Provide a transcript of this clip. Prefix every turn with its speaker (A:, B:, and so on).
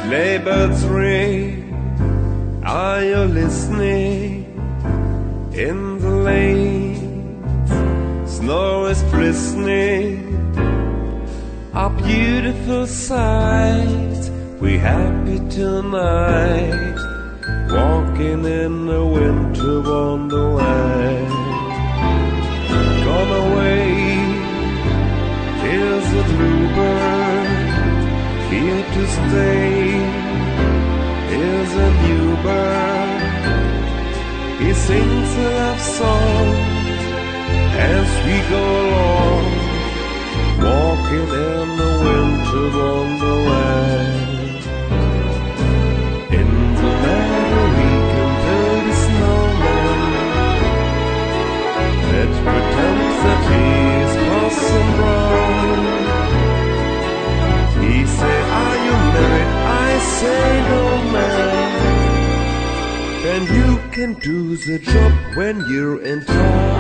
A: Sleigh bells ring, are you listening? In the lanes, snow is glistening. A beautiful sight, we happy tonight, walking in the winter wonderland. Gone away, here's a bluebird, here to stay. Here's a new bird, he sings a love song as we go along, walking in the winter wonderland. In the meadow we can build a snowman that pretends that he is Parson Brown. He say, are you married? I say, no man. And you can do the job when you're in town.